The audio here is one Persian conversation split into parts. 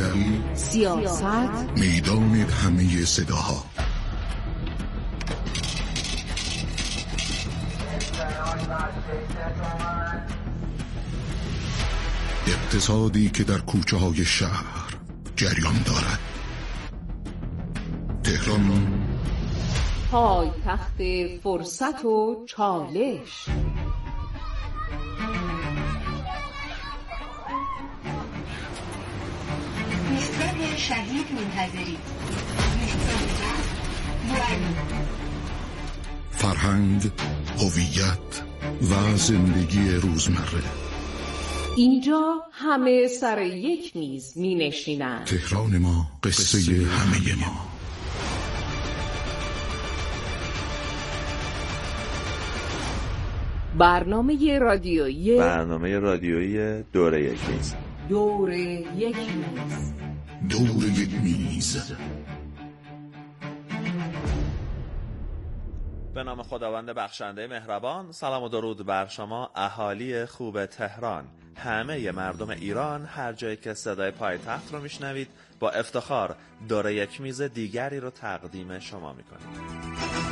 بی‌دری، سیاست، میدان همه صداها. اقتصادی که در کوچه های شهر جریان دارد. تهران پایتخت فرصت و چالش. نسبت شدید منتظرید. فرهنگ، هویت و زندگی روزمره. اینجا همه سر یک میز می نشینند. تهران ما، قصه همه ما. برنامه رادیویی دوره یک میز. دور یک میز. دور یک میز. به نام خداوند بخشنده مهربان. سلام و درود بر شما اهالی خوب تهران، همه مردم ایران، هر جایی که صدای پایتخت رو میشنوید. با افتخار دوره یک میز دیگری رو تقدیم شما میکنیم.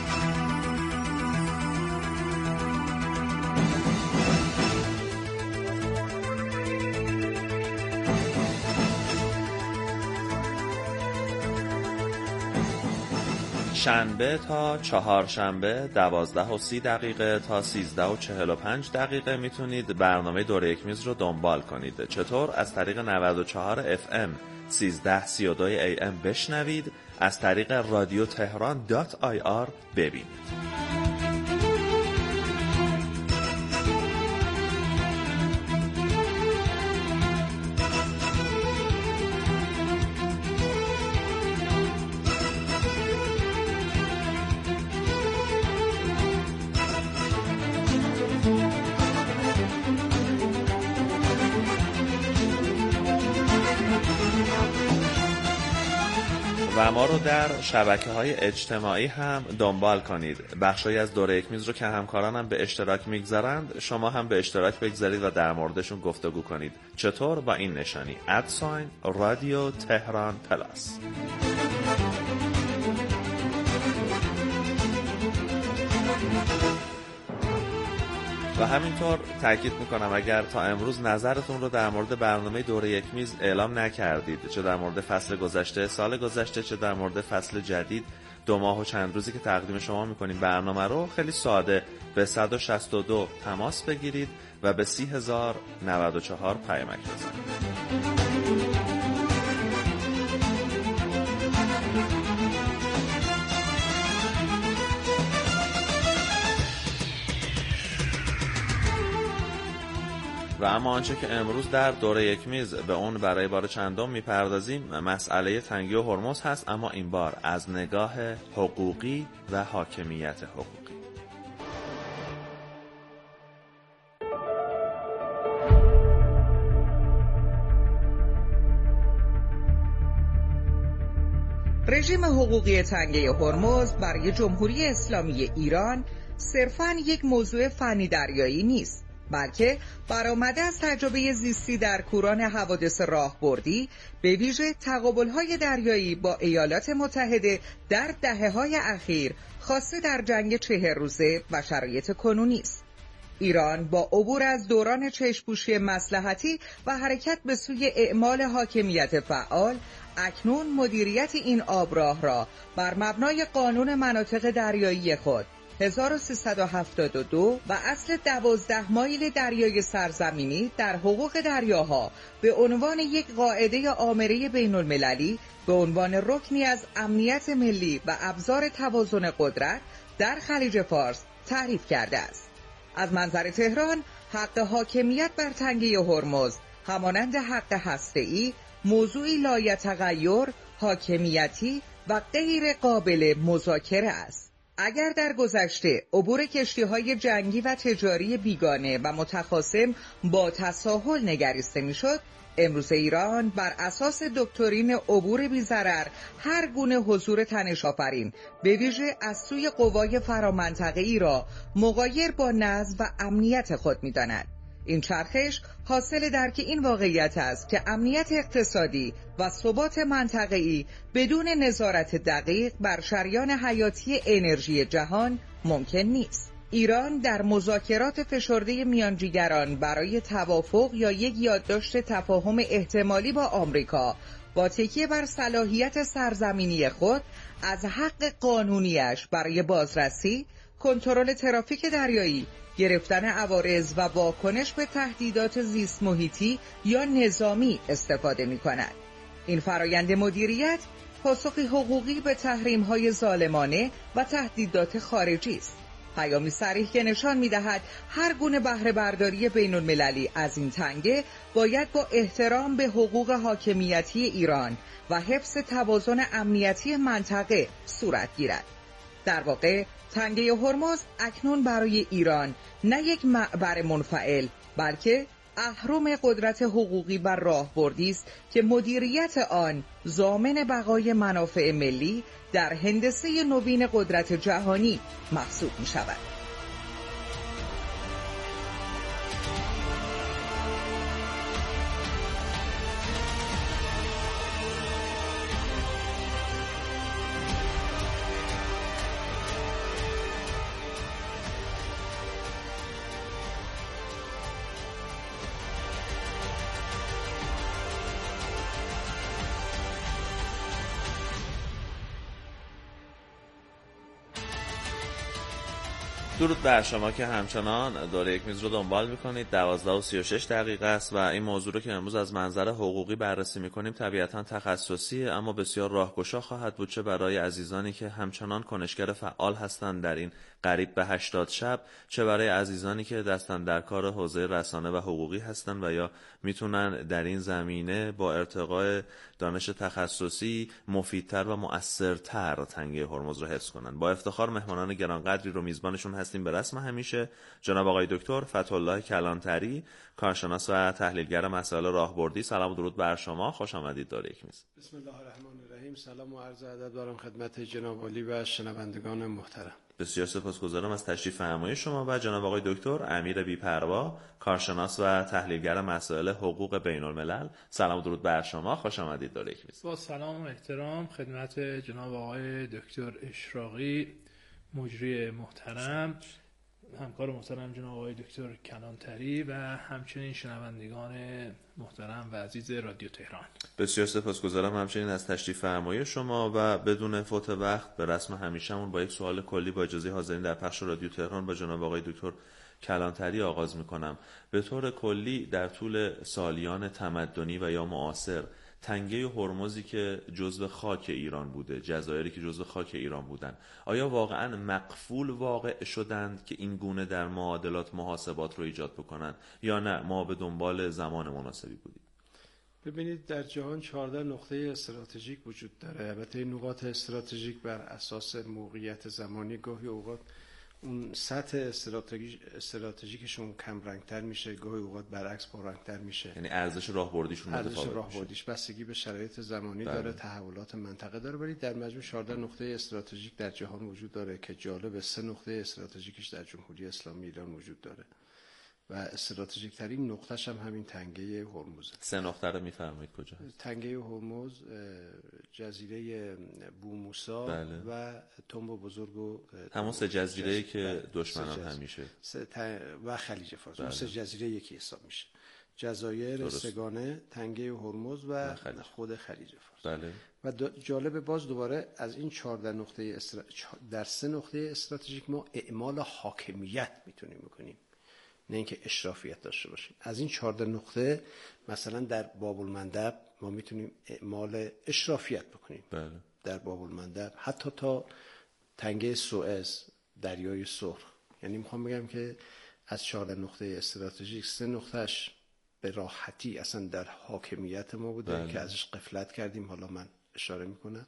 شنبه تا چهارشنبه 12:30 تا 13:45 میتونید برنامه دوره یک میز رو دنبال کنید. چطور؟ از طریق 94 FM 1332 AM بشنوید، از طریق رادیو تهران.ir ببینید. و ما رو در شبکه‌های اجتماعی هم دنبال کنید. بخشی از دوره یک میز رو که همکارانم به اشتراک میگذارند، شما هم به اشتراک بگذارید و در موردشون گفتگو کنید. چطور؟ با این نشانی @رادیو تهران پلاس. و همینطور تاکید میکنم اگر تا امروز نظرتون رو در مورد برنامه دوره یک میز اعلام نکردید، چه در مورد فصل گذشته، سال گذشته، چه در مورد فصل جدید، 2 ماه و چند روزی که تقدیم شما میکنیم برنامه رو، خیلی ساده به 162 تماس بگیرید و به 30,094 پیامک بزنید. و اما آنچه که امروز در دوره یک میز به اون برای بار چندم میپردازیم مسئله تنگی هرمز هست، اما این بار از نگاه حقوقی و حاکمیت حقوقی. رژیم حقوقی تنگه هرمز برای جمهوری اسلامی ایران صرفاً یک موضوع فنی دریایی نیست، بلکه برآمده از تجربه زیستی در کوران حوادث راهبردی، به ویژه تقابل‌های دریایی با ایالات متحده در دهه‌های اخیر، خاصه در جنگ 40 روزه و شرایط کنونی است. ایران با عبور از دوران چشم‌پوشی مصلحتی و حرکت به سوی اعمال حاکمیت فعال، اکنون مدیریت این آبراه را بر مبنای قانون مناطق دریایی خود 1372 و اصل 12 مایل دریای سرزمینی در حقوق دریاها به عنوان یک قاعده آمره بین المللی، به عنوان رکنی از امنیت ملی و ابزار توازن قدرت در خلیج فارس تعریف کرده است. از منظر تهران، حق حاکمیت بر تنگه هرمز همانند حق هسته‌ای موضوعی لایتغیر، حاکمیتی و غیر قابل مذاکره است. اگر در گذشته عبور کشتی‌های جنگی و تجاری بیگانه و متخاصم با تساهل نگریسته می‌شد، امروز ایران بر اساس دکترین عبور بی‌ضرر هر گونه حضور تنش‌آفرین به ویژه از سوی قوای فرامنطقه‌ای را مغایر با نظم و امنیت خود می‌داند. این چرخش حاصل درک این واقعیت است که امنیت اقتصادی و ثبات منطقه‌ای بدون نظارت دقیق بر شریان حیاتی انرژی جهان ممکن نیست. ایران در مذاکرات فشرده میانجیگران برای توافق یا یک یادداشت تفاهم احتمالی با آمریکا با تکیه بر صلاحیت سرزمینی خود از حق قانونیش برای بازرسی، کنترل ترافیک دریایی، گرفتن عوارض و واکنش به تهدیدات زیست محیطی یا نظامی استفاده می کند. این فرایند مدیریت پاسخی حقوقی به تحریم‌های ظالمانه و تهدیدات خارجی است. پیامی صریح که نشان می‌دهد هر گونه بهره برداری بین‌المللی از این تنگه باید با احترام به حقوق حاکمیتی ایران و حفظ توازن امنیتی منطقه صورت گیرد. در واقع تنگه هرمز اکنون برای ایران نه یک معبر منفعل بلکه اهرم قدرت حقوقی و راهبردی است که مدیریت آن ضامن بقای منافع ملی در هندسه نوین قدرت جهانی محسوب می شود. درود بر شما که همچنان دوره یک میز رو دنبال میکنید. 12:36 است و این موضوع رو که امروز از منظر حقوقی بررسی میکنیم طبیعتاً تخصصیه، اما بسیار راهگشا خواهد بود، چه برای عزیزانی که همچنان کنشگر فعال هستند در این قریب به 80 شب، چه برای عزیزانی که دستن در کار حوزه رسانه و حقوقی هستند و یا میتونن در این زمینه با ارتقاء دانش تخصصی مفیدتر و مؤثرتر تنگه هرمز رو حفظ کنن. با افتخار مهمانان گرانقدری رو میزبانشون هستیم به رسم همیشه، جناب آقای دکتر فتح‌الله کلانتری، کارشناس و تحلیلگر مسائل راهبردی. سلام و درود بر شما، خوش آمدید داره یک میز. بسم الله الرحمن الرحیم. سلام و عرض ادب دارم خدمت جناب عالی و شنوندگان محترم. بسیار سپاسگزارم از تشریف فرمایی شما و جناب آقای دکتر امیر بی‌پروا، کارشناس و تحلیلگر مسائل حقوق بین‌الملل. سلام و درود بر شما، خوش آمدید داره یک میز. با سلام و احترام خدمت جناب آقای دکتر اشراقی، مجری محترم، همکار محترم جناب آقای دکتر کلانتری و همچنین شنوندگان محترم و عزیز رادیو تهران. بسیار سپاسگزارم همچنین از تشریف فرمایی شما و بدون فوت وقت به رسم همیشه‌مون با یک سوال کلی با اجازه حاضرین در پخش رادیو تهران با جناب آقای دکتر کلانتری آغاز می‌کنم. به طور کلی در طول سالیان تمدنی و یا معاصر تنگه هرمزی که جزو خاک ایران بوده، جزایری که جزو خاک ایران بودن، آیا واقعا مقفول واقع شدند که این گونه در معادلات محاسبات رو ایجاد بکنن یا نه ما به دنبال زمان مناسبی بودیم؟ ببینید در جهان 14 نقطه استراتژیک وجود داره. البته این نقاط استراتژیک بر اساس موقعیت زمانی گاهی اوقات اون سطح استراتژیکشون کم رنگتر میشه، گاهی اوقات برعکس پررنگتر میشه. یعنی ارزش راهبردیشون ارزش راهبردیش بستگی به شرایط زمانی داره، تحولات منطقه داره، ولی در مجموع 14 نقطه استراتژیک در جهان وجود داره که جالب 3 نقطه استراتژیکش در جمهوری اسلامی ایران وجود داره و استراتژیک ترین نقطه‌ش هم همین تنگه هرمز. 3 نقطه رو میفرمایید کجا؟ تنگه هرمز، جزیره بوموسا و تنب بزرگ و همون 3 جزیره‌ای که دشمنان همیشه و خلیج فارس. اون 3 جزیره یکی حساب میشه. جزایر سگانه، تنگه هرمز و خود خلیج فارس. بله. و جالب باز دوباره از این 14 نقطه در 3 نقطه استراتژیک ما اعمال حاکمیت میتونیم بکنیم، نه اینکه اشرافیت داشته باشیم. از این 14 نقطه مثلا در باب‌المندب ما میتونیم اعمال اشرافیت بکنیم. بله. در باب‌المندب حتی تا تنگه سوئز، دریای سرخ. یعنی میخوام بگم که از 14 نقطه استراتژیک 3 نقطهش به راحتی اصلا در حاکمیت ما بوده. بله. که ازش غفلت کردیم، حالا من اشاره میکنم.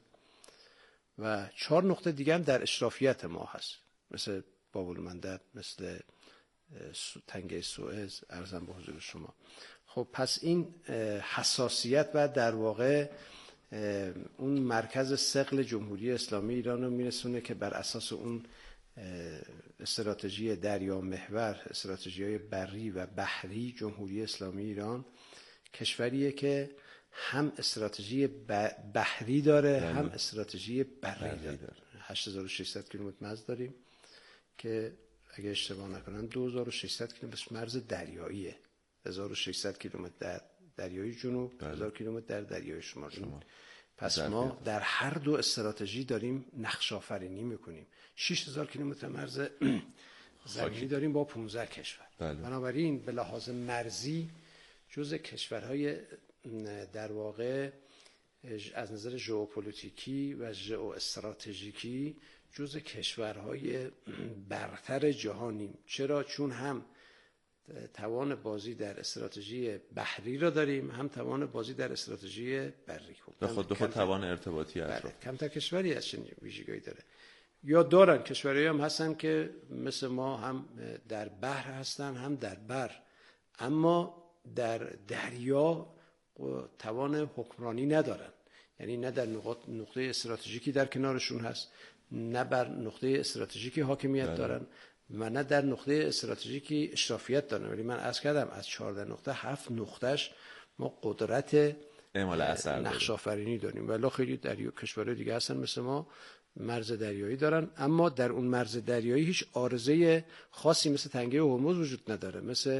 و 4 نقطه دیگه هم در اشرافیت ما هست، مثل باب‌المندب، مثل تنگه سوئز، عرضم به حضور شما. خب پس این حساسیت و در واقع اون مرکز ثقل جمهوری اسلامی ایران رو میرسونه که بر اساس اون استراتژی دریا محور، استراتژی‌های بری و بحری جمهوری اسلامی ایران کشوریه که هم استراتژی بحری داره هم استراتژی بری داره. 8600 کیلومتر مرز داریم که اگه اشتباه نکنم 2600 کیلومتر مرز دریاییه، 1600 کیلومتر در دریای جنوب، 1000 کیلومتر در دریای شمال. پس ما در هر دو استراتژی داریم نقش آفرینی میکنیم. 6000 کیلومتر مرز زمینی داریم با 15 کشور. بنابراین به لحاظ مرزی جزء کشورهای در واقع از نظر ژئوپلیتیکی و ژئواستراتژیکی جزء کشورهای برتر جهانیم. چرا؟ چون هم توان بازی در استراتژی بحری را داریم، هم توان بازی در استراتژی بری. به خود توان ارتباطی اطراف. کمتر کشوری از چنین ویژگی داره. یا دارن کشوری هم هستن که مثل ما هم در بحر هستن هم در بر، اما در دریا توان حکمرانی ندارن. یعنی نه در نقطه استراتژیکی در کنارشون هست، نه بر نقطه استراتژیکی حاکمیت دارن و نه در نقطه استراتژیکی اشرافیت دارن. ولی من عرض کردم از 14 نقطه 7 نقطهش ما قدرت اعمال اثر نقش آفرینی داریم. ولی خیلی کشورهای دیگه هستن مثل ما مرز دریایی دارن، اما در اون مرز دریایی هیچ عارضه خاصی مثل تنگه هرمز وجود نداره، مثل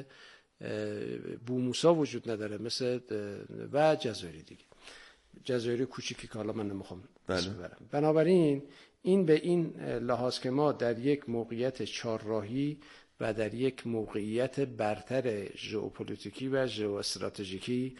بوموسا وجود نداره، مثل و جزایر دیگه، جزایر کوچیکی که حالا من نمیخوام اسم ببرم. بنابراین این به این لحاظ که ما در یک موقعیت چهارراهی و در یک موقعیت برتر ژئوپلیتیکی و ژئواستراتژیکی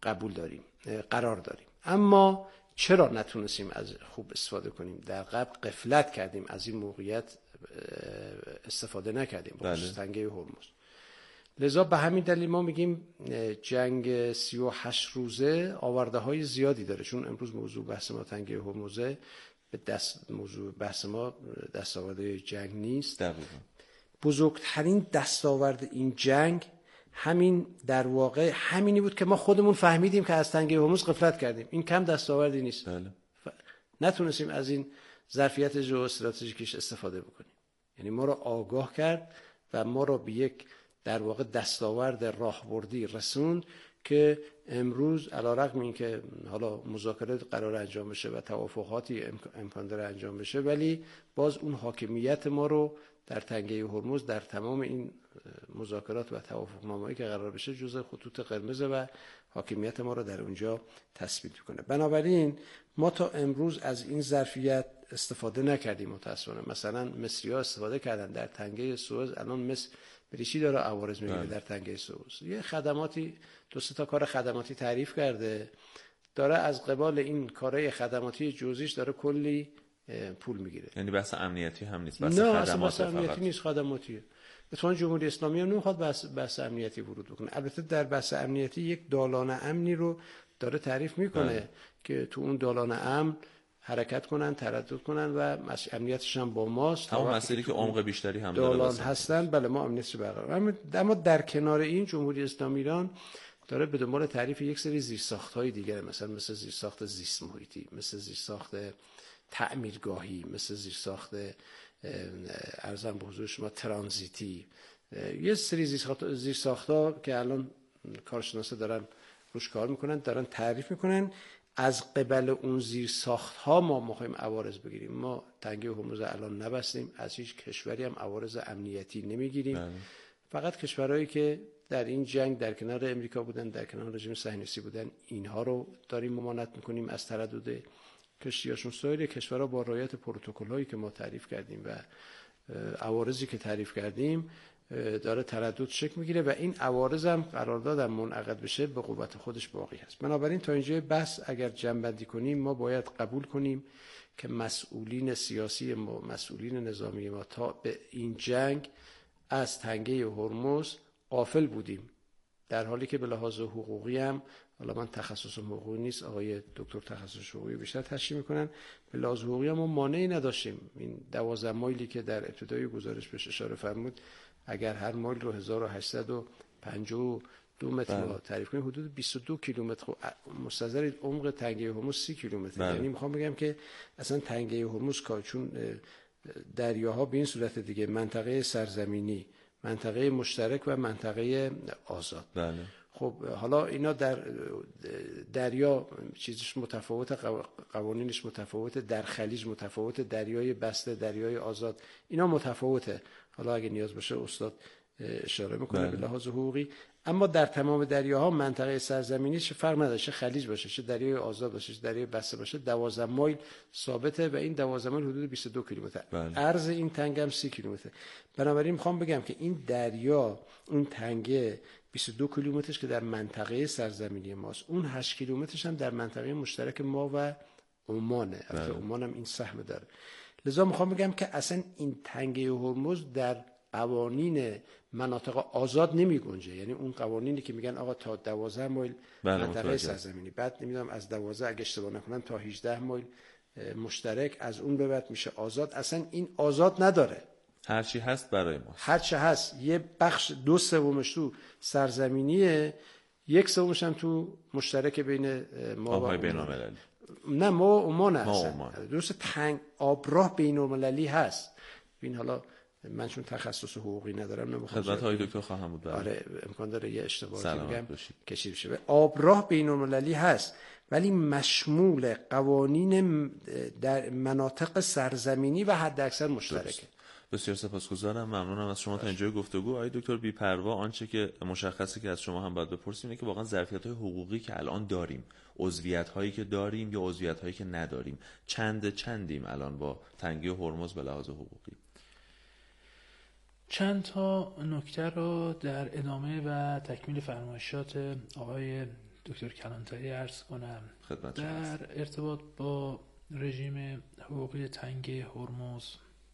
قرار داریم. اما چرا نتونستیم از خوب استفاده کنیم؟ در قبل غفلت کردیم، از این موقعیت استفاده نکردیم با تنگه هرمز. لذا به همین دلیل ما میگیم جنگ 38 روزه آورده های زیادی داره. چون امروز موضوع بحث ما تنگه هرمزه، به موضوع بحث ما دستاورد جنگ نیست. بزرگترین دستاورد این جنگ همین در واقع همینی بود که ما خودمون فهمیدیم که از تنگه هرمز غفلت کردیم. این کم دستاوردی نیست. نتونستیم از این ظرفیت ژئواستراتژیکیش استفاده بکنیم. یعنی ما را آگاه کرد و ما را به یک در واقع دستاورد راهبردی رسوند که امروز علیرغم این که حالا مذاکرات قرار انجام بشه و توافقاتی امکان داره انجام بشه، ولی باز اون حاکمیت ما رو در تنگه هرمز در تمام این مذاکرات و توافقنامه‌ای که قرار بشه جزء خطوط قرمز و حاکمیت ما رو در اونجا تثبیت کنه. بنابراین ما تا امروز از این ظرفیت استفاده نکردیم متأسفانه. مثلا مصری‌ها استفاده کردن در تنگه سوئز، الان مصر بریچی داره عوارض میگیره در تنگه سوئز. یه خدماتی 2-3 کار خدماتی تعریف کرده، داره از قبال این کارهای خدماتی جزئیش داره کلی پول میگیره. یعنی بحث امنیتی هم نیست، بحث خدمات امنیتی نیست، خدماتیه. اتفاقا جمهوری اسلامی هم نمیخواد بحث امنیتی ورود بکنه. البته در بحث امنیتی یک دالان امنی رو داره تعریف میکنه که تو اون دالان امن حرکت کنن، تردد کنن و امنیتش هم با ماست. همون مسئله که عمق بیشتری هم دالان هستن، بله ما امنیتش برقرار. اما در کنار این جمهوری اسلامی ایران داره به دنبال تعریف یک سری زیرساخت‌های دیگه، مثلا زیرساخت زیست محیطی، مثل زیرساخت تعمیرگاهی، مثل زیرساخت ارزم به حضور شما ترانزیتی. یه سری زیرساخت‌ها که الان کارشناسا دارن روش کار میکنن، دارن تعریف میکنن. از قبل اون زیرساخت‌ها ما می‌خوایم عوارض بگیریم. ما تنگه هرمز الان نبستیم، از هیچ کشوری هم عوارض امنیتی نمیگیریم. فقط کشورهایی که در این جنگ در کنار امریکا بودن، در کنار رژیم صهیونیستی بودن، اینها رو داریم ممانعت میکنیم از تردد کشتیاشون. سایر کشورها با رعایت پروتکل‌هایی که ما تعریف کردیم و عوارضی که تعریف کردیم داره تردد شکل میگیره و این عوارض هم قراردادم منعقد بشه به قوت خودش باقی هست. بنابراین تا اینجای بحث اگر جمع‌بندی کنیم، ما باید قبول کنیم که مسئولین سیاسی ما، مسئولین نظامی ما تا به این جنگ از تنگه هرمز غافل بودیم، در حالی که به لحاظ حقوقی هم، حالا من تخصصم حقوقی نیست، آقای دکتر تخصص حقوقی بیشتر تشریح میکنن، به لحاظ حقوقی هم ما مانعی نداشتیم. این 12 مایلی که در ابتدای گزارش بهش اشاره فرمود، اگر هر مایل رو 1852 متر ما تعریف کنیم، حدود 22 کیلومتر مستظر عمق تنگه هرمز 30 کیلومتر. یعنی میخوام بگم که اصلا تنگه هرمز چون دریاها به این صورت دیگه: منطقه سرزمینی، منطقه مشترک و منطقه آزاد. بله. خب حالا اینا در دریا چیزش متفاوته، قوانینش متفاوته، در خلیج متفاوته، دریای بسته، دریای آزاد، اینا متفاوته. حالا اگه نیاز باشه استاد اشاره میکنه به لحاظ حقوقی. اما در تمام دریاها منطقه سرزمینی چه فرق نداره، چه خلیج باشه، چه دریای آزاد باشه، چه دریای بسته باشه، 12 مایل ثابته و این 12 مایل حدود 22 کیلومتر. عرض این تنگ هم 30 کیلومتر. بنابراین میخوام بگم که این دریا، اون تنگه 22 کیلومترش که در منطقه سرزمینی ماست، اون 8 کیلومترش هم در منطقه مشترک ما و عمانه. البته عمان هم این سهم داره. لذا میخوام بگم که اصلا این تنگه هرمز در قوانین مناطق آزاد نمی گنجه. یعنی اون قوانینی که میگن آقا تا 12 مایل منطقه سرزمینی، بعد نمیدونم از 12 اگه اشتباه نکنم تا 18 مایل مشترک، از اون به بعد میشه آزاد. اصلا این آزاد نداره. هرچی هست برای ما، هرچی هست. یه بخش 2/3 تو سرزمینیه، 1/3 هم تو مشترک بین ما و بین‌المللی. نه، ما و عمان هست. درست تنگ آبراه بین‌المللی هست. این حالا من چون تخصص حقوقی ندارم نمیخوام خدمت های دکتر خواهم بود. آره امکان داره یه اشتباهی بگم کشیده بشه. آبراه بین‌المللی هست ولی مشمول قوانین در مناطق سرزمینی و حداکثر مشترکه. بسیار سپاسگزارم، ممنونم از شما تا اینجای گفتگو. آقای دکتر بی‌پروا، آنچه که مشخصه که از شما هم باید بپرسیم اینه که واقعا ظرفیت‌های حقوقی که الان داریم، عضویت‌هایی که داریم یا عضویت‌هایی که نداریم، چندیم الان با تنگی هرمز به لحاظ حقوقی؟ چند تا نکته رو در ادامه و تکمیل فرمایشات آقای دکتر کلانتری عرض کنم. در ارتباط با رژیم حقوقی تنگ هرمز،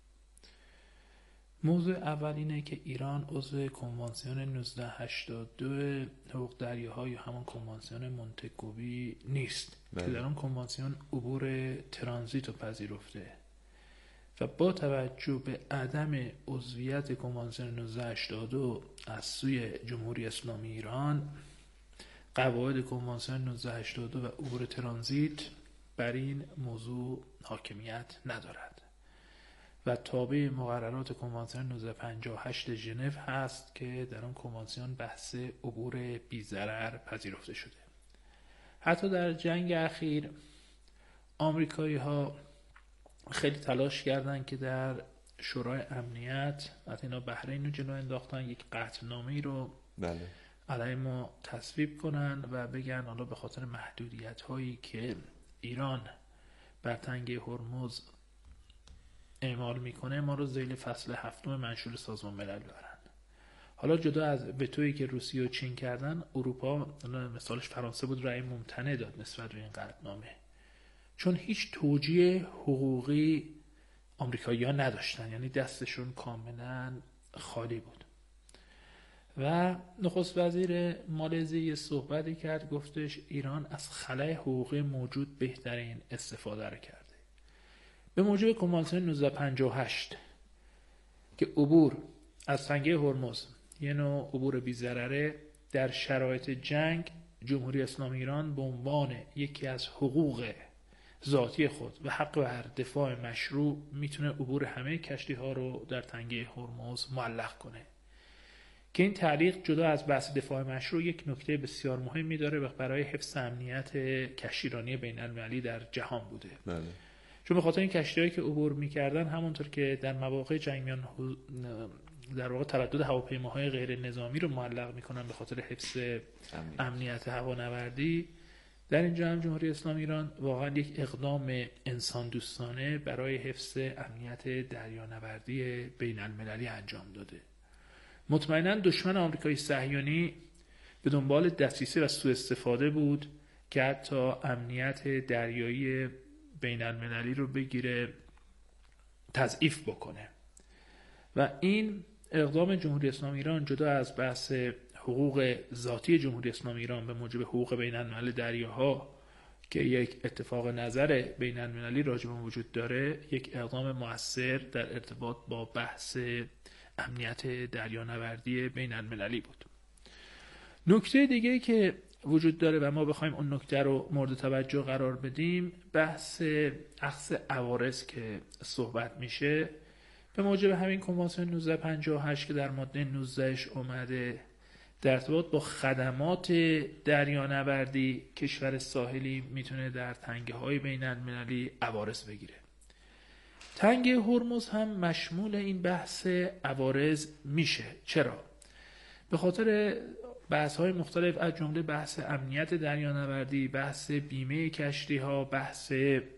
موضوع اول اینه که ایران عضو کنوانسیون 1982 حقوق دریاها یا همان کنوانسیون مونتگوی نیست که در اون کنوانسیون عبور ترانزیت رو پذیرفته و با توجه به عدم عضویت کنوانسیون 1982 از سوی جمهوری اسلامی ایران، قواعد کنوانسیون 1982 و عبور ترانزیت بر این موضوع حاکمیت ندارد و تابع مقررات کنوانسیون 1958 ژنو هست که در آن کنوانسیون بحث عبور بی‌ضرر پذیرفته شده. حتی در جنگ اخیر آمریکایی‌ها خیلی تلاش کردن که در شورای امنیت، حتی اینا بحرین رو جلو انداختن، یک قطعنامه‌ای رو علیه ما تصویب کنن و بگن حالا به خاطر محدودیت‌هایی که ایران بر تنگه هرمز اعمال میکنه ما رو ذیل فصل 7 منشور سازمان ملل برن. حالا جدا از وتویی که روسیه و چین کردن، اروپا، مثالش فرانسه بود، رأی ممتنع داد نسبت به این قطعنامه، چون هیچ توجیه حقوقی آمریکایی‌ها نداشتن، یعنی دستشون کاملا خالی بود. و نخست وزیر مالزی صحبتی کرد، گفتش ایران از خلأ حقوقی موجود بهترین استفاده رو کرده. به موجب کنوانسیون 1958 که عبور از تنگه هرمز یه نوع عبور بی‌ضرره، در شرایط جنگ جمهوری اسلامی ایران به عنوان یکی از حقوق ذاتی خود و حق بر دفاع مشروع میتونه عبور همه کشتی ها رو در تنگه هرمز معلق کنه که این تعلیق جدا از بحث دفاع مشروع یک نکته بسیار مهمی داره و برای حفظ امنیت کشتیرانی بین‌المللی در جهان بوده. چون به خاطر این کشتی‌هایی که عبور می‌کردن، همونطور که در مواقع جنگ میان در واقع تردد هواپیماهای غیر نظامی رو معلق می‌کنن به خاطر حفظ امنیت هوانوردی، در اینجا هم جمهوری اسلامی ایران واقعا یک اقدام انسان دوستانه برای حفظ امنیت دریانوردی بین‌المللی انجام داده. مطمئناً دشمن آمریکایی صهیونی به دنبال دسیسه و سوء استفاده بود که حتی امنیت دریایی بین‌المللی رو بگیره تضعیف بکنه و این اقدام جمهوری اسلامی ایران جدا از بحث حقوق ذاتی جمهوری اسلامی ایران به موجب حقوق بین‌المللی دریاها که یک اتفاق نظر بین‌المللی راجع به وجود داره، یک اقدام مؤثر در ارتباط با بحث امنیت دریانوردی بین‌المللی بود. نکته دیگه که وجود داره و ما بخوایم اون نکته رو مورد توجه قرار بدیم، بحث اخذ عوارض که صحبت میشه به موجب همین کنوانسیون 1958 که در ماده 19 اومده، در ارتباط با خدمات دریانوردی کشور ساحلی میتونه در تنگه‌های بین‌المللی عوارض بگیره. تنگه هرمز هم مشمول این بحث عوارض میشه. چرا؟ به خاطر بحث‌های مختلف، از جمله بحث امنیت دریانوردی، بحث بیمه کشتی‌ها، بحث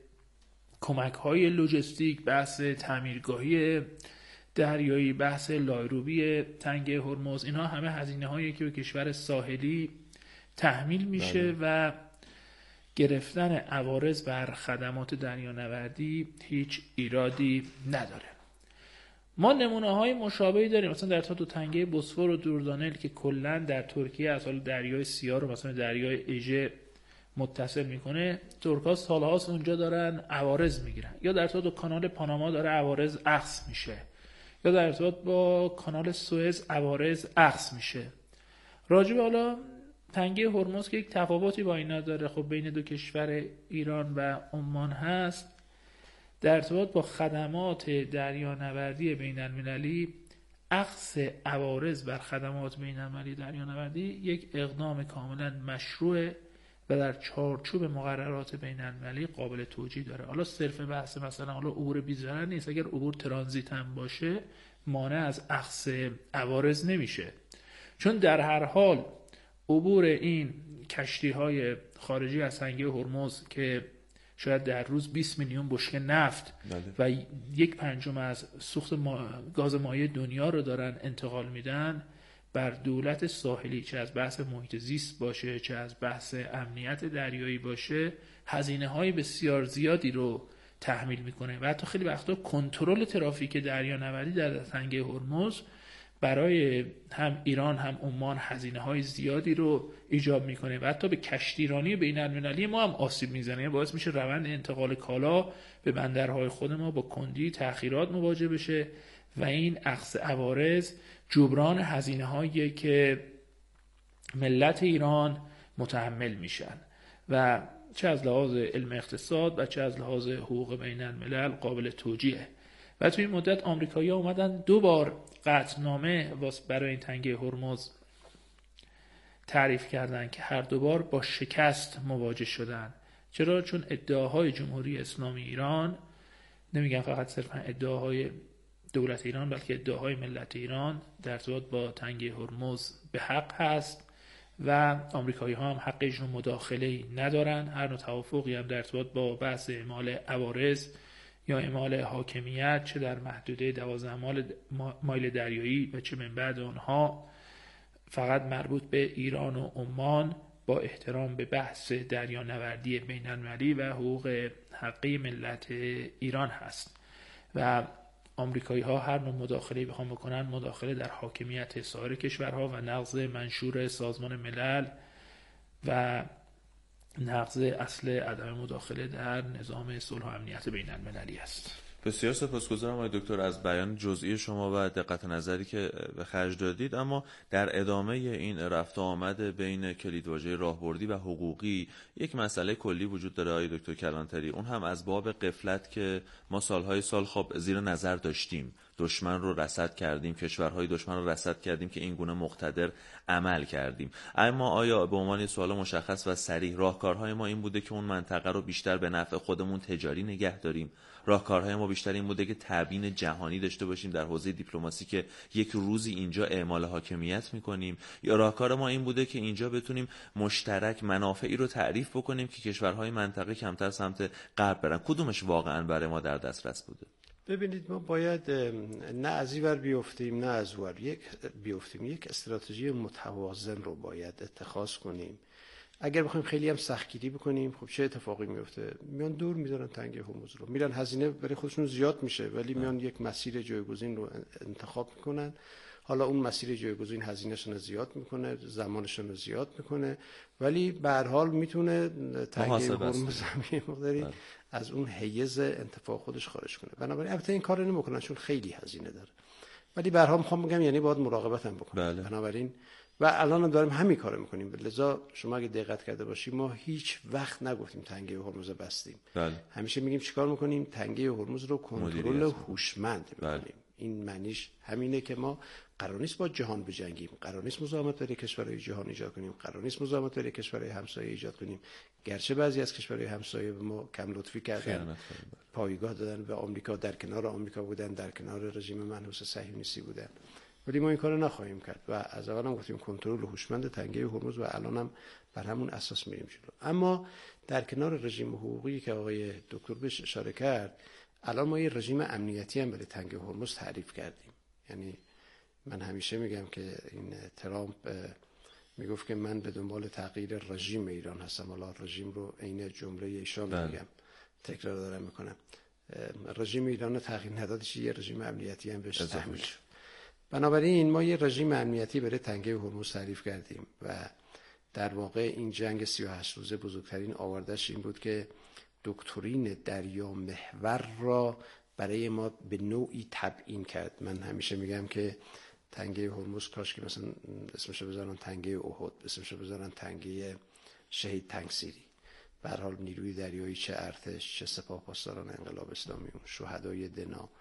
کمک‌های لوجستیک، بحث تعمیرگاهی دریایی، بحث لایروبی تنگه هرمز. اینها همه هزینه‌هایی که به کشور ساحلی تحمیل میشه و گرفتن عوارض بر خدمات دریانوردی هیچ ایرادی نداره. ما نمونه‌های مشابهی داریم، مثلا در ارتباط با تنگه بوسفور و دوردانل که کلاً در ترکیه از حال دریای سیاه رو مثلا دریای اژه متصل میکنه. ترک‌ها سال‌هاست اونجا دارن عوارض میگیرن، یا در ارتباط با کانال پاناما داره عوارض اخذ میشه، یا در ارتباط با کانال سوئز عوارض اخذ میشه. راجع به حالا تنگه هرمز که یک تفاوتی با اینا داره، خب بین دو کشور ایران و عمان هست، در ارتباط با خدمات دریانوردی بین‌المللی اخذ عوارض بر خدمات بین‌المللی دریانوردی یک اقدام کاملا مشروع و در چارچوب مقررات بین‌المللی قابل توجیه داره. حالا صرف بحث مثلا حالا عبور بی‌ضرر نیست، اگر عبور ترانزیت هم باشه مانع از اخذ عوارض نمیشه، چون در هر حال عبور این کشتی‌های خارجی از تنگه هرمز که شاید در روز 20 میلیون بشکه نفت و 1/5 از سوخت گاز مایع دنیا رو دارن انتقال میدن، بر دولت ساحلی، چه از بحث محیط زیست باشه چه از بحث امنیت دریایی باشه، هزینه‌های بسیار زیادی رو تحمیل میکنه و حتی خیلی وقتا کنترل ترافیک دریانوردی در تنگه هرمز برای هم ایران هم عمان هزینه‌های زیادی رو ایجاب میکنه و حتی به کشتیرانی بین‌المللی ما هم آسیب میزنه. باعث میشه روند انتقال کالا به بندرهای خود ما با کندی تأخیرات مواجه بشه و این اخذ عوارض جبران هزینه‌هایی که ملت ایران متحمل میشن و چه از لحاظ علم اقتصاد و چه از لحاظ حقوق بین‌الملل قابل توجیهه. و توی این مدت آمریکایی‌ها اومدن 2 بار قطعنامه برای این تنگه هرمز تعریف کردن که هر 2 بار با شکست مواجه شدن. چرا؟ چون ادعاهای جمهوری اسلامی ایران، نمیگم فقط صرفا ادعاهای دولت ایران بلکه ادعاهای ملت ایران در ارتباط با تنگه هرمز به حق هست و آمریکایی‌ها هم حق اجرا مداخله‌ای ندارن. هر نوع توافقی هم در ارتباط با بحث اعمال عوارض یا اعمال حاکمیت، چه در محدوده 12 مایل دریایی و چه من بعد آنها، فقط مربوط به ایران و عمان با احترام به بحث دریانوردی بین‌المللی و حقوق حقی ملت ایران هست و آمریکایی‌ها هر نوع مداخله‌ای بخوام بکنن، مداخله در حاکمیت سایر کشورها و نقض منشور سازمان ملل و نقض اصل عدم مداخله در نظام صلح و امنیت بین‌المللی است. بسیار سپاسگزارم آقای دکتر از بیان جزئی شما و دقت نظری که به خرج دادید. اما در ادامه این رفت و آمد بین کلیدواژه راهبردی و حقوقی یک مسئله کلی وجود داره آقای دکتر کلانتری، اون هم از باب غفلت که ما سالهای سال خب زیر نظر داشتیم، دشمن رو رصد کردیم، کشورهای دشمن رو رصد کردیم که این گونه مقتدر عمل کردیم. اما آیا به عنوان سوال مشخص و صریح راهکارهای ما این بوده که اون منطقه رو بیشتر به نفع خودمون تجاری نگه داریم؟ راهکارهای ما بیشتر این بوده که تبیین جهانی داشته باشیم در حوزه دیپلماسی که یک روزی اینجا اعمال حاکمیت میکنیم، یا راهکار ما این بوده که اینجا بتونیم مشترک منافعی رو تعریف بکنیم که کشورهای منطقه کمتر سمت غرب برن؟ کدومش واقعا برای ما در دسترس بوده؟ ببینید، ما باید نه از این ور بیفتیم نه از اون ور بیفتیم. یک استراتژی متوازن رو باید اتخاذ کنیم. اگر بخوایم خیلی هم سختگیری بکنیم، خب چه اتفاقی میفته؟ میان دور میذارن تنگه هرمز رو، میرن هزینه برای خودشون زیاد میشه، ولی میان یک مسیر جایگزین رو انتخاب میکنن. حالا اون مسیر جایگزین هزینه‌شون زیاد میکنه، زمانشون زیاد میکنه، ولی به هر حال میتونه تنگه هرمز مقداری از اون حیز انتفاع خودش خارج کنه. بنابراین البته این کارو نمیکنن چون خیلی هزینه داره، ولی به هر حال میخوام بگم یعنی باید مراقبت هم بکنیم. بنابراین و الان هم داریم همین کارو میکنیم. لذا شما اگه دقت کرده باشی ما هیچ وقت نگفتیم تنگه هرمز بستیم. همیشه میگیم چیکار میکنیم؟ تنگه هرمز رو کنترل هوشمند میکنیم. این معنیش همینه که ما قرار نیست با جهان بجنگیم، قرار نیست مزاحمت برای کشورهای جهان ایجاد کنیم، قرار نیست مزاحمت برای کشورهای همسایه ایجاد کنیم. گرچه بعضی از کشورهای همسایه به ما کم لطفی کردن، پایگاه دادن به آمریکا، در کنار آمریکا بودن، در کنار رژیم منحوس صهیونیستی بودن، ولی ما این کارو نخواهیم کرد و از اول هم گفتیم کنترل هوشمند تنگه هرمز و الان هم بر همون اساس میریم جلو. اما در کنار رژیم حقوقی که آقای دکتر بهش اشاره کرد، الان ما یه رژیم امنیتی هم برای تنگه هرمز تعریف کردیم. یعنی من همیشه میگم که این ترامپ میگفت که من به دنبال تغییر رژیم ایران هستم. حالا رژیم رو عین جمله ایشان میگم، تکرار دارم میکنم. رژیم ایران رو تغییر ندادش، یه رژیم امنیتی هم بهش تحمیل شد. بنابراین ما یه رژیم امنیتی برای تنگه هرمز تعریف کردیم و در واقع این جنگ 38 روزه بزرگترین آوردش این بود که دکترین دریا محور را برای ما به نوعی تبیین کرد. من همیشه میگم که تنگه هرمز کاش که مثلا اسمشو بذارن تنگه احد، اسمشو بذارن تنگه شهید تنگسیری. به هر حال نیروی دریایی، چه ارتش، چه سپاه پاسداران انقلاب اسلامی، اون شهدای دنا،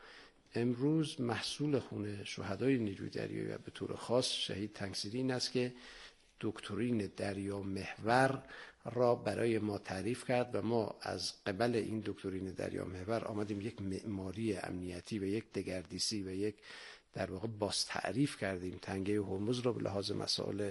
امروز محصول خون شهدای نیروی دریایی و به طور خاص شهید تنگسیری این است که دکترین دریا محور را برای ما تعریف کرد و ما از قبل این دکترین دریا محور آمدیم یک معماری امنیتی و یک دگردیسی و یک در واقع باز تعریف کردیم تنگه هرمز را به لحاظ مسائل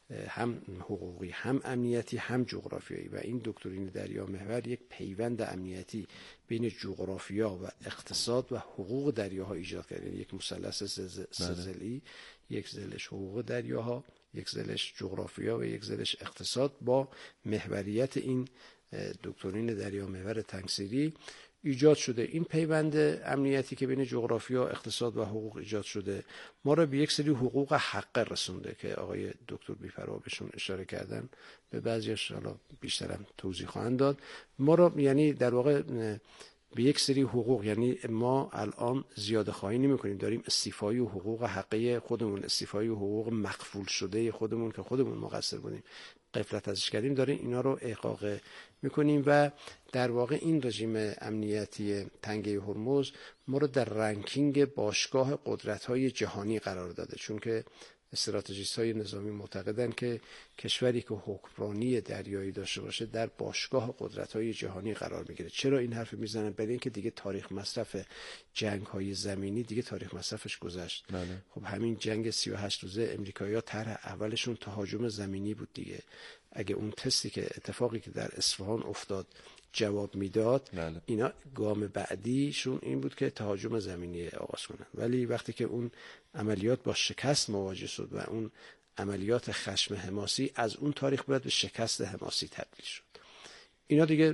هم حقوقی، هم امنیتی، هم جغرافیایی. و این دکترین دریا محور یک پیوند امنیتی بین جغرافیا و اقتصاد و حقوق دریاها ایجاد کرد. یعنی یک مثلث سه‌ضلعی، یک ضلعش حقوق دریاها، یک ضلعش جغرافیا و یک ضلعش اقتصاد، با محوریت این دکترین دریا محور تنگسیری ایجاد شده. این پیوند امنیتی که بین جغرافیا، اقتصاد و حقوق ایجاد شده ما را به یک سری حقوق حق رسونده که آقای دکتر بی‌پروا بهشون اشاره کردن، به بعضیش حالا بیشترم توضیح خواهند داد. ما را یعنی در واقع به یک سری حقوق، یعنی ما الان زیاده خواهی نمی کنیم، داریم استیفایی و حقوق حقه خودمون، استیفایی و حقوق مقفول شده خودمون که خودمون مقصر بودیم، غفلت ازش کردیم، داریم اینا رو احقاق میکنیم. و در واقع این رژیم امنیتی تنگه هرمز ما رو در رنکینگ باشگاه قدرت‌های جهانی قرار داده، چون که استراتژیست‌های نظامی معتقدند که کشوری که حکمرانی دریایی داشته باشه در باشگاه قدرت‌های جهانی قرار میگیره. چرا این حرف میزنن؟ برای اینکه دیگه تاریخ مصرف جنگ‌های زمینی دیگه تاریخ مصرفش گذشت. خب همین جنگ 38 روزه امریکایی‌ها طرح اولشون تهاجم زمینی بود دیگه. اگه اون تستی که اتفاقی که در اصفهان افتاد جواب میداد، اینا گام بعدیشون این بود که تهاجم زمینی آغاز کنن. ولی وقتی که اون عملیات با شکست مواجه شد و اون عملیات خشم حماسی از اون تاریخ بعد به شکست حماسی تبدیل شد، اینا دیگه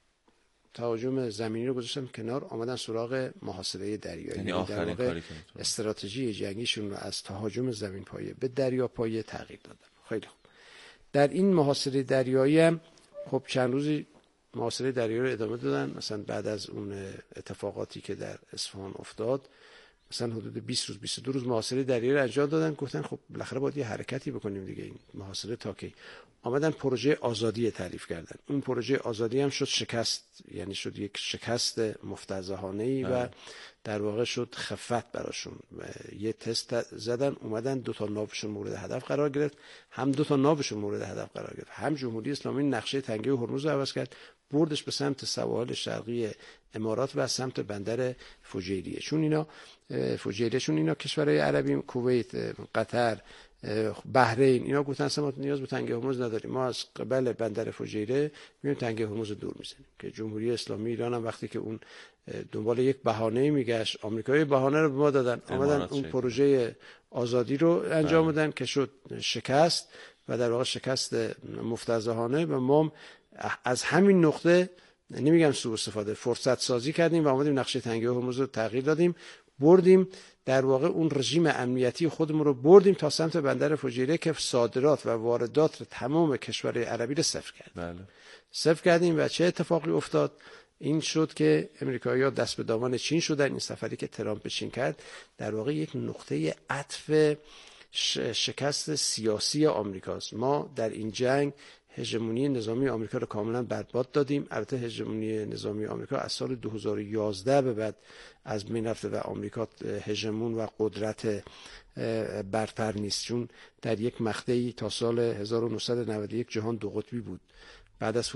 تهاجم زمینی رو گذاشتن کنار، آمدن سراغ محاصره دریایی. یعنی آخرین کاری که استراتژی جنگیشون رو از تهاجم زمین پایه به دریا پایه تغییر دادن. خیلی خوب. در این محاصره دریایی هم خب چند روزی محاصره دریایی رو ادامه دادن. مثلا بعد از اون اتفاقاتی که در اصفهان افتاد، مثلا حدود 20 روز 22 روز محاصره دریایی رو انجام دادن. گفتن خب بالاخره باید یه حرکتی بکنیم دیگه، این محاصره تا کی؟ آمدن پروژه آزادی تعریف کردن. اون پروژه آزادی هم شد شکست، یعنی شد یک شکست مفتضحانه‌ای و در واقع شد خفت براشون. یه تست زدن، اومدن 2 تا ناوشون مورد هدف قرار گرفت، هم 2 تا ناوشون مورد هدف قرار گرفت، هم جمهوری اسلامی نقشه تنگه هرمز رو عوض کرد، بردش به سمت سواحل شرقی امارات و سمت بندر فجیریه. چون اینا کشورهای عربی، کویت، قطر، بحرین، اینا گفتن اصلا ما نیاز به تنگه هرمز نداریم، ما از قبل بندر فجیره میایم تنگه هرمز رو دور میزنیم. که جمهوری اسلامی ایران هم وقتی که اون دنبال یک بهانه میگشت، آمریکایی بهانه رو به ما دادن، آمدن اون پروژه آزادی رو انجام دادن که شد شکست و در واقع شکست مفتضحانه. و ما از همین نقطه، نمیگم سوء استفاده، فرصت سازی کردیم و آمدیم نقشه تنگه هرمز رو تغییر دادیم، بردیم در واقع اون رژیم امنیتی خودمون رو بردیم تا سمت بندر فجیره که صادرات و واردات تمام کشورهای عربی رو صفر کردیم. صفر کردیم و چه اتفاقی افتاد؟ این شد که امریکایی‌ها دست به دامن چین شدن. این سفری که ترامپ به چین کرد در واقع یک نقطه عطف شکست سیاسی آمریکاست. ما در این جنگ هژمونی نظامی آمریکا رو کاملا برباد دادیم. البته هژمونی نظامی آمریکا از سال 2011 به بعد از بین رفته و آمریکا هژمون و قدرت برتر نیست، چون در یک مقطعی تا سال 1991 جهان دو قطبی بود. بعد از